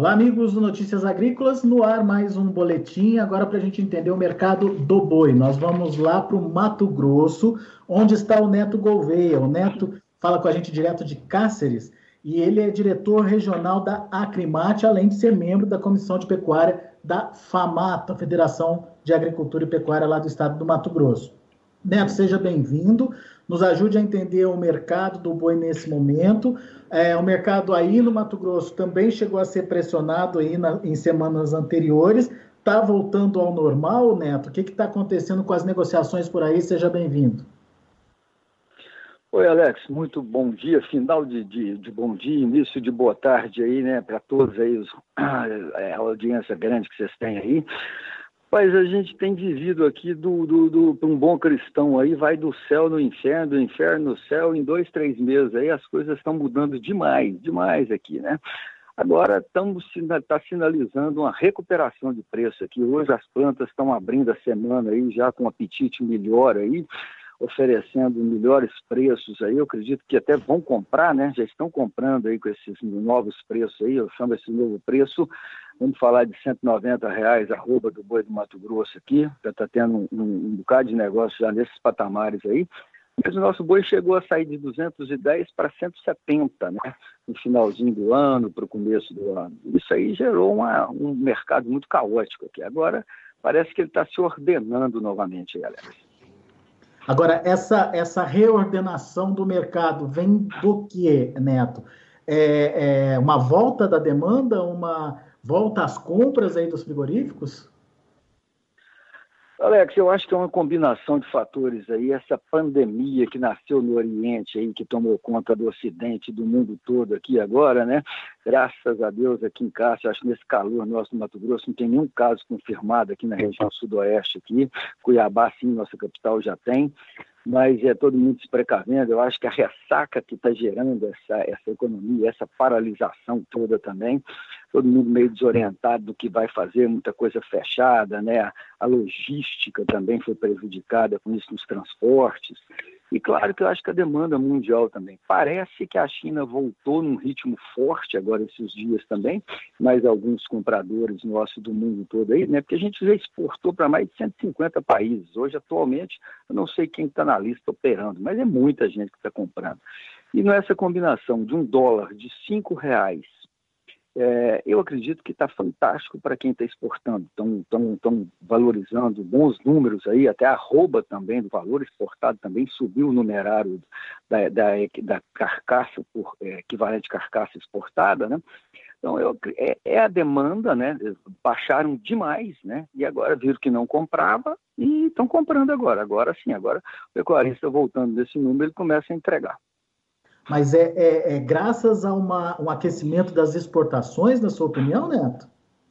Olá, amigos do Notícias Agrícolas, no ar mais um boletim, agora para a gente entender o mercado do boi. Nós vamos lá para o Mato Grosso, onde está o Neto Gouveia. O Neto fala com a gente direto de Cáceres e ele é diretor regional da Acrimate, além de ser membro da Comissão de Pecuária da FAMATA, Federação de Agricultura e Pecuária lá do estado do Mato Grosso. Neto, seja bem-vindo, nos ajude a entender o mercado do boi nesse momento. O mercado aí no Mato Grosso também chegou a ser pressionado aí em semanas anteriores. Está voltando ao normal, Neto? O que está acontecendo com as negociações por aí? Seja bem-vindo. Oi, Alex, muito bom dia, final de bom dia, início de boa tarde aí, né, para todos aí, a audiência grande que vocês têm aí. Mas a gente tem vivido aqui para um bom cristão aí, vai do céu no inferno, do inferno no céu, em 2, 3 meses aí as coisas estão mudando demais aqui, né? Agora está sinalizando uma recuperação de preço aqui. Hoje as plantas estão abrindo a semana aí já com apetite melhor aí, oferecendo melhores preços aí. Eu acredito que até vão comprar, né? Já estão comprando aí com esses novos preços aí. Eu chamo esse novo preço, vamos falar de R$190 a arroba do boi do Mato Grosso aqui. Já está tendo um bocado de negócio já nesses patamares aí. Mas o nosso boi chegou a sair de 210 para 170, né? No finalzinho do ano, para o começo do ano. Isso aí gerou um mercado muito caótico aqui. Agora parece que ele está se ordenando novamente aí, Alex. Agora, essa reordenação do mercado vem do que, Neto? Uma volta da demanda, uma volta às compras aí dos frigoríficos? Alex, eu acho que é uma combinação de fatores aí, essa pandemia que nasceu no Oriente aí, que tomou conta do Ocidente, do mundo todo aqui agora, né? Graças a Deus aqui em Cáceres, acho que nesse calor nosso no Mato Grosso não tem nenhum caso confirmado aqui na região sudoeste aqui, Cuiabá sim, nossa capital já tem, mas todo mundo se precavendo. Eu acho que a ressaca que está gerando essa economia, essa paralisação toda também, todo mundo meio desorientado do que vai fazer, muita coisa fechada, né? A logística também foi prejudicada com isso nos transportes. E claro que eu acho que a demanda mundial também. Parece que a China voltou num ritmo forte agora esses dias também, mas alguns compradores nossos do mundo todo aí, né? Porque a gente já exportou para mais de 150 países. Hoje, atualmente, eu não sei quem está na lista operando, mas é muita gente que está comprando. E nessa combinação de $1 de R$5, eu acredito que está fantástico para quem está exportando. Estão valorizando bons números aí, até a arroba também do valor exportado também subiu o numerário da carcaça, equivalente carcaça exportada, né? Então, a demanda, né? Baixaram demais, né? E agora viram que não comprava e estão comprando agora. Agora sim, agora o pecuarista voltando desse número, ele começa a entregar. Mas graças a um aquecimento das exportações, na sua opinião, Neto?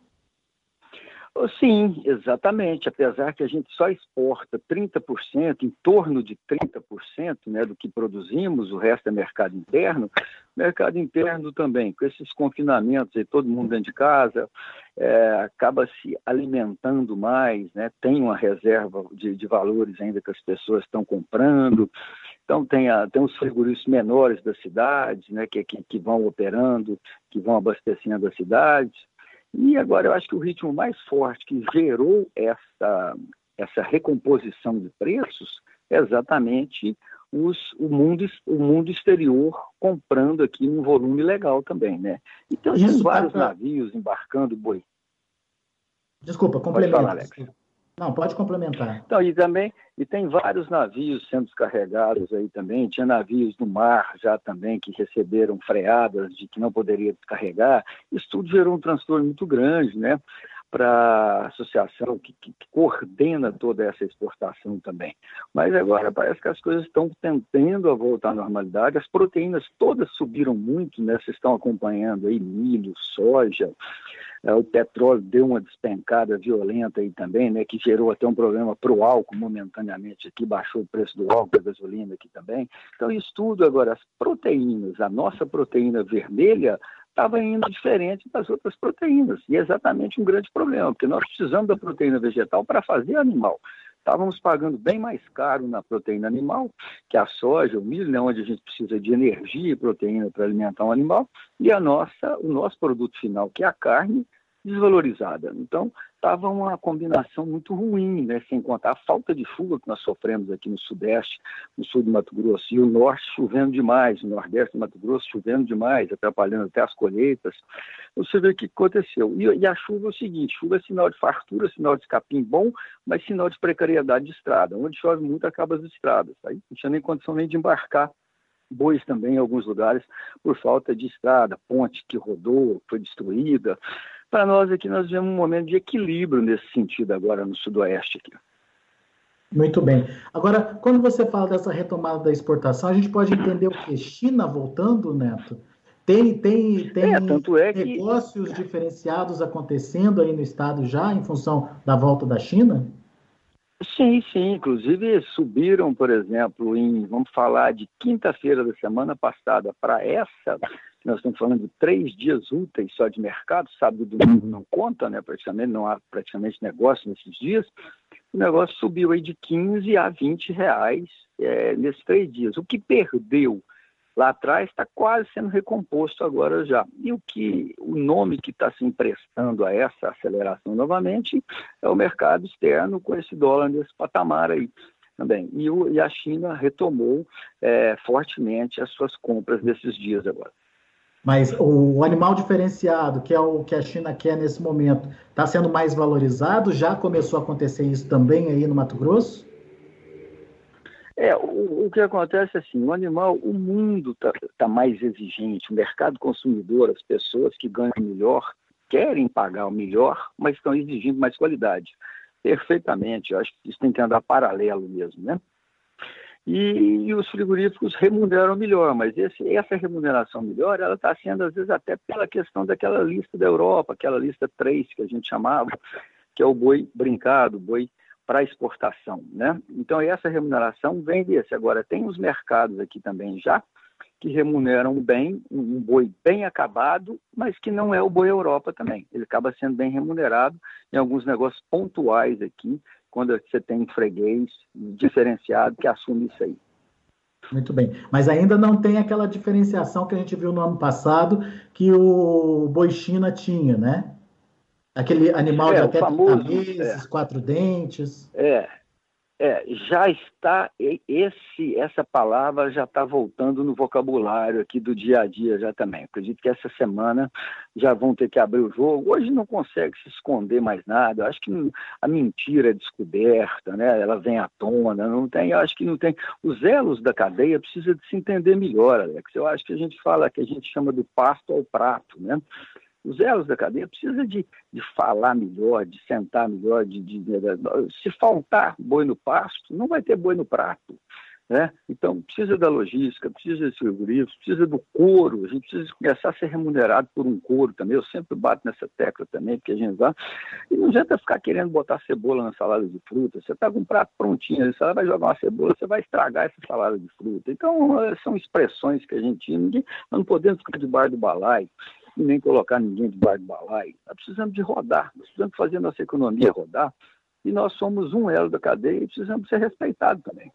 Sim, exatamente. Apesar que a gente só exporta 30%, em torno de 30%, né, do que produzimos, o resto é mercado interno. Mercado interno também, com esses confinamentos aí, todo mundo dentro de casa, acaba se alimentando mais, né? Tem uma reserva de valores ainda que as pessoas estão comprando. Então, tem os frigoríficos menores das cidades, né, que vão operando, que vão abastecendo as cidades. E agora eu acho que o ritmo mais forte que gerou essa recomposição de preços é exatamente o mundo exterior comprando aqui um volume legal também, né? Então, tem vários navios embarcando boi. Desculpa, complementa. Pode falar, Alex. Não, pode complementar. Então, e tem vários navios sendo descarregados aí também. Tinha navios no mar já também que receberam freadas de que não poderia descarregar. Isso tudo gerou um transtorno muito grande, né? Para a associação que coordena toda essa exportação também. Mas agora parece que as coisas estão tendendo a voltar à normalidade. As proteínas todas subiram muito, né? Vocês estão acompanhando aí milho, soja. O petróleo deu uma despencada violenta aí também, né, que gerou até um problema para o álcool momentaneamente aqui, baixou o preço do álcool, da gasolina aqui também. Então, isso tudo agora, as proteínas, a nossa proteína vermelha estava indo diferente das outras proteínas, e é exatamente um grande problema, porque nós precisamos da proteína vegetal para fazer animal. estávamos pagando bem mais caro na proteína animal, que a soja, o milho, né, onde a gente precisa de energia e proteína para alimentar um animal, e o nosso produto final, que é a carne, desvalorizada. Então, estava uma combinação muito ruim, né? Sem contar a falta de chuva que nós sofremos aqui no Sudeste, no sul do Mato Grosso, e o Norte chovendo demais, no Nordeste do Mato Grosso chovendo demais, atrapalhando até as colheitas. Você vê o que aconteceu. E a chuva é o seguinte, chuva é sinal de fartura, sinal de capim bom, mas sinal de precariedade de estrada. Onde chove muito, acaba as estradas. Aí não tinha nem condição nem de embarcar bois também em alguns lugares por falta de estrada, ponte que rodou, foi destruída. Para nós aqui, nós vivemos um momento de equilíbrio nesse sentido agora no Sudoeste aqui. Muito bem. Agora, quando você fala dessa retomada da exportação, a gente pode entender o quê? China voltando, Neto? Tem Tanto é negócios diferenciados acontecendo aí no estado já, em função da volta da China? Sim, sim. Inclusive subiram, por exemplo, vamos falar de quinta-feira da semana passada para essa, nós estamos falando de 3 dias úteis só de mercado, sábado e domingo não conta, né? Praticamente não há negócio nesses dias. O negócio subiu aí de 15 a 20 reais nesses 3 dias. O que perdeu lá atrás está quase sendo recomposto agora já. E o nome que está se emprestando a essa aceleração novamente é o mercado externo com esse dólar nesse patamar aí também. E a China retomou fortemente as suas compras desses dias agora. Mas o animal diferenciado, que é o que a China quer nesse momento, está sendo mais valorizado? Já começou a acontecer isso também aí no Mato Grosso? O que acontece é assim, o animal, o mundo tá mais exigente, o mercado consumidor, as pessoas que ganham melhor, querem pagar o melhor, mas estão exigindo mais qualidade. Perfeitamente, eu acho que isso tem que andar paralelo mesmo, né? E os frigoríficos remuneram melhor, mas essa remuneração melhor, ela está sendo, às vezes, até pela questão daquela lista da Europa, aquela lista 3 que a gente chamava, que é o boi brincado, boi para exportação, né? Então, essa remuneração vem desse. Agora, tem os mercados aqui também já, que remuneram bem, um boi bem acabado, mas que não é o boi Europa também. Ele acaba sendo bem remunerado em alguns negócios pontuais aqui, quando você tem um freguês diferenciado que assume isso aí. Muito bem. Mas ainda não tem aquela diferenciação que a gente viu no ano passado, que o boi China tinha, né? Aquele animal de até 30 meses, 4 dentes. Já está, essa palavra já está voltando no vocabulário aqui do dia a dia já também. Acredito que essa semana já vão ter que abrir o jogo. Hoje não consegue se esconder mais nada. Eu acho que a mentira é descoberta, né? Ela vem à tona, não tem, eu acho que não tem. Os elos da cadeia precisa de se entender melhor, Alex. Eu acho que a gente fala, que a gente chama do pasto ao prato, né? Os elos da cadeia precisam de falar melhor, de sentar melhor, se faltar boi no pasto, não vai ter boi no prato, né? Então, precisa da logística, precisa de frigoríficos, precisa do couro, a gente precisa começar a ser remunerado por um couro também, eu sempre bato nessa tecla também, porque a gente vai, e não adianta ficar querendo botar cebola na salada de fruta, você está com um prato prontinho, você vai jogar uma cebola, você vai estragar essa salada de fruta. Então, são expressões que a gente, nós não podemos ficar debaixo do balaio, e nem colocar ninguém debaixo do balaio. Nós precisamos de rodar, nós precisamos fazer nossa economia rodar, e nós somos um elo da cadeia e precisamos ser respeitados também.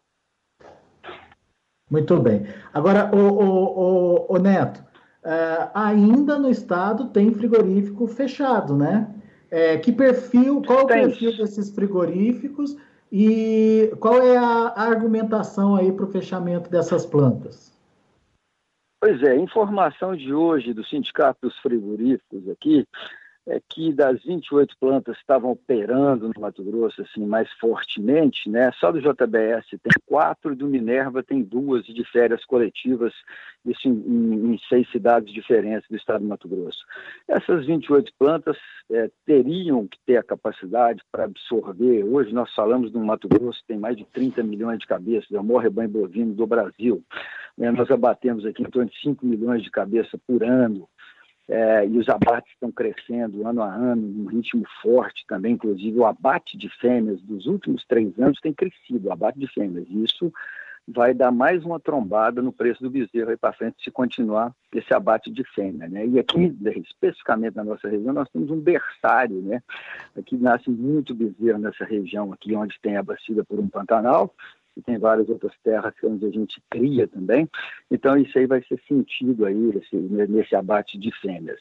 Muito bem. Agora, o Neto, ainda no estado tem frigorífico fechado, né? Qual é o perfil desses frigoríficos e qual é a argumentação aí para o fechamento dessas plantas? Pois é, a informação de hoje do Sindicato dos Frigoríficos aqui é que das 28 plantas que estavam operando no Mato Grosso assim, mais fortemente, né? Só do JBS tem 4, do Minerva tem 2 de férias coletivas, isso em 6 cidades diferentes do estado do Mato Grosso. Essas 28 plantas teriam que ter a capacidade para absorver, hoje nós falamos no Mato Grosso, tem mais de 30 milhões de cabeças, é o maior rebanho bovino do Brasil. Nós abatemos aqui em torno de 5 milhões de cabeças por ano, e os abates estão crescendo ano a ano, num ritmo forte também, inclusive o abate de fêmeas dos últimos 3 anos tem crescido, o abate de fêmeas, e isso vai dar mais uma trombada no preço do bezerro aí para frente se continuar esse abate de fêmea, né? E aqui, especificamente na nossa região, nós temos um berçário, né? Aqui nasce muito bezerro nessa região aqui, onde tem a bacia por um Pantanal, e tem várias outras terras onde a gente cria também. Então, isso aí vai ser sentido aí nesse abate de fêmeas.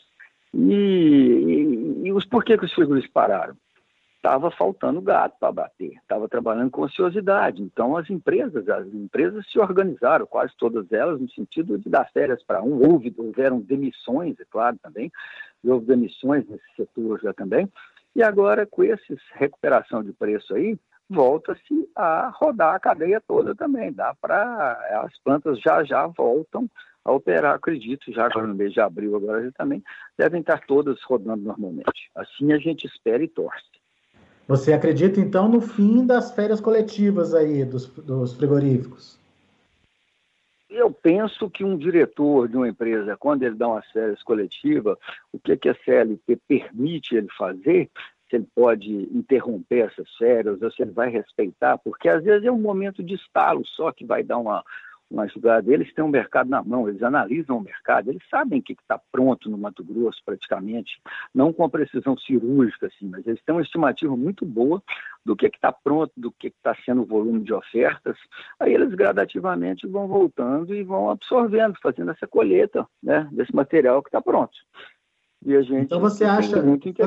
E por que os frigoríficos pararam? Estava faltando gado para abater, estava trabalhando com ociosidade. Então, as empresas se organizaram, quase todas elas, no sentido de dar férias para um. Houveram demissões, é claro, também. Houve demissões nesse setor já também. E agora, com essa recuperação de preço aí, volta-se a rodar a cadeia toda também. As plantas já voltam a operar, acredito, já agora no mês de abril, agora já também, devem estar todas rodando normalmente. Assim a gente espera e torce. Você acredita, então, no fim das férias coletivas aí dos frigoríficos? Eu penso que um diretor de uma empresa, quando ele dá umas férias coletivas, o que a CLT permite ele fazer, se ele pode interromper essas férias, ou se ele vai respeitar, porque às vezes é um momento de estalo só que vai dar uma jogada. Eles têm um mercado na mão, eles analisam o mercado, eles sabem o que está pronto no Mato Grosso praticamente, não com a precisão cirúrgica, assim, mas eles têm uma estimativa muito boa do que está pronto, do que está sendo o volume de ofertas. Aí eles gradativamente vão voltando e vão absorvendo, fazendo essa colheita, né, desse material que está pronto. E a gente então você acha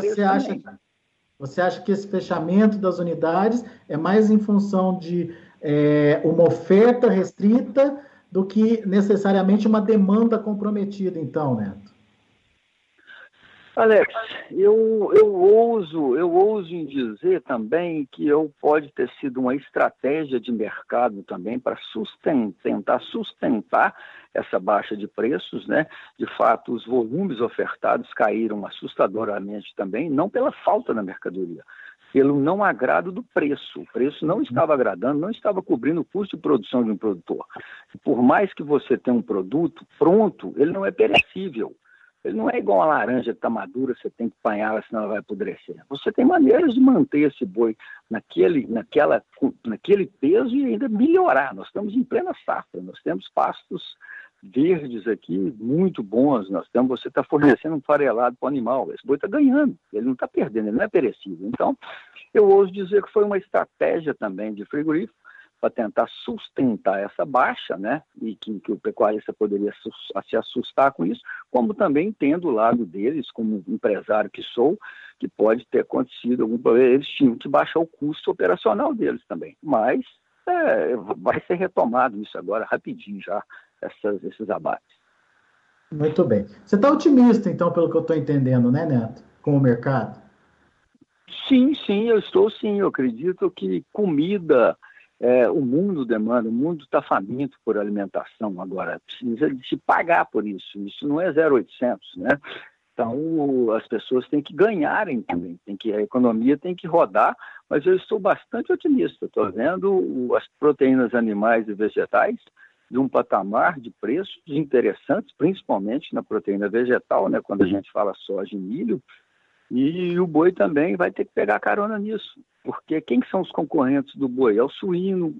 que esse fechamento das unidades é mais em função de uma oferta restrita do que necessariamente uma demanda comprometida, então, Neto? Alex, eu ouso em dizer também que pode ter sido uma estratégia de mercado também para tentar sustentar essa baixa de preços, né? De fato, os volumes ofertados caíram assustadoramente também, não pela falta da mercadoria, pelo não agrado do preço. O preço não estava agradando, não estava cobrindo o custo de produção de um produtor. Por mais que você tenha um produto pronto, ele não é perecível. Ele não é igual a laranja que está madura, você tem que apanhá-la, senão ela vai apodrecer. Você tem maneiras de manter esse boi naquele peso e ainda melhorar. Nós estamos em plena safra, nós temos pastos verdes aqui muito bons, você está fornecendo um farelado para o animal, esse boi está ganhando, ele não está perdendo, ele não é perecível. Então, eu ouso dizer que foi uma estratégia também de frigorífico para tentar sustentar essa baixa, né, e que o pecuarista poderia se assustar com isso, como também tendo o lado deles, como empresário que sou, que pode ter acontecido algum problema, eles tinham que baixar o custo operacional deles também, mas vai ser retomado isso agora rapidinho já, esses abates. Muito bem. Você está otimista, então, pelo que eu estou entendendo, né, Neto, com o mercado? Sim, eu estou sim. Eu acredito que comida, o mundo demanda, o mundo está faminto por alimentação agora, precisa de se pagar por isso. Isso não é 0800, né? Então, as pessoas têm que ganharem também, a economia tem que rodar, mas eu estou bastante otimista. Estou vendo as proteínas animais e vegetais de um patamar de preços interessantes, principalmente na proteína vegetal, né, quando a gente fala soja e milho, e o boi também vai ter que pegar carona nisso, porque quem são os concorrentes do boi? É o suíno,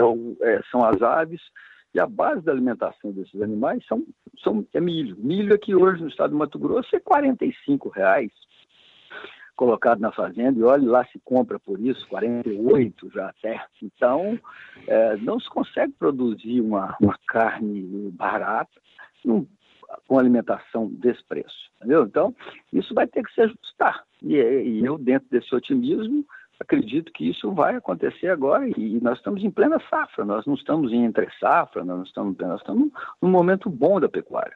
são as aves, e a base da alimentação desses animais é milho. Milho aqui hoje no estado do Mato Grosso é R$45 colocado na fazenda, e olha lá se compra por isso, 48 já até. Então, não se consegue produzir uma carne barata com alimentação desse preço, entendeu? Então, isso vai ter que se ajustar. E eu, dentro desse otimismo, acredito que isso vai acontecer agora, e nós estamos em plena safra, nós não estamos em entre safra, nós estamos num momento bom da pecuária.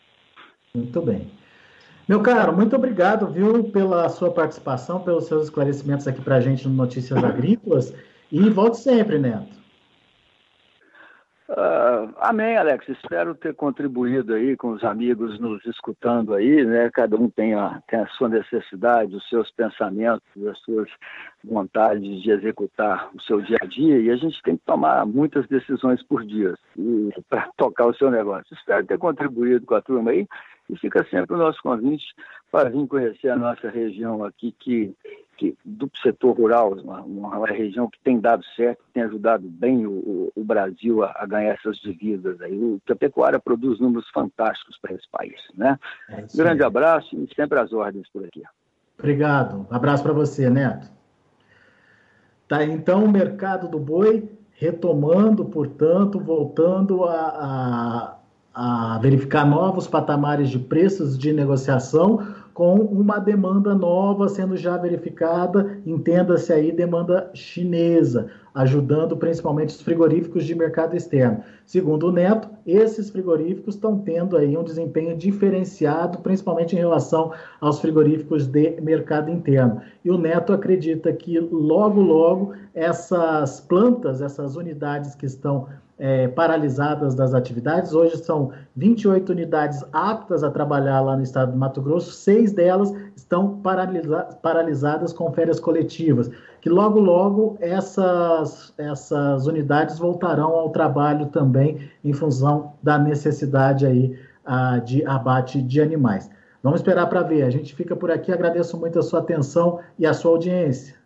Muito bem. Meu caro, muito obrigado, viu, pela sua participação, pelos seus esclarecimentos aqui para a gente no Notícias Agrícolas, e volte sempre, Neto. Amém, Alex. Espero ter contribuído aí com os amigos nos escutando aí, né? Cada um tem a sua necessidade, os seus pensamentos, as suas vontades de executar o seu dia a dia, e a gente tem que tomar muitas decisões por dia para tocar o seu negócio. Espero ter contribuído com a turma aí, e fica sempre o nosso convite para vir conhecer a nossa região aqui, que que do setor rural, uma região que tem dado certo, que tem ajudado bem o Brasil a ganhar essas divisas aí. A pecuária produz números fantásticos para esse país, né? Grande abraço e sempre às ordens por aqui. Obrigado. Abraço para você, Neto. Tá, então o mercado do boi retomando, portanto, voltando a verificar novos patamares de preços de negociação, com uma demanda nova sendo já verificada, entenda-se aí demanda chinesa, ajudando principalmente os frigoríficos de mercado externo. Segundo o Neto, esses frigoríficos estão tendo aí um desempenho diferenciado, principalmente em relação aos frigoríficos de mercado interno. E o Neto acredita que logo, logo, essas plantas, essas unidades que estão paralisadas das atividades. Hoje são 28 unidades aptas a trabalhar lá no estado do Mato Grosso, 6 delas estão paralisadas com férias coletivas, que logo, logo essas unidades voltarão ao trabalho também em função da necessidade aí, de abate de animais. Vamos esperar para ver. A gente fica por aqui. Agradeço muito a sua atenção e a sua audiência.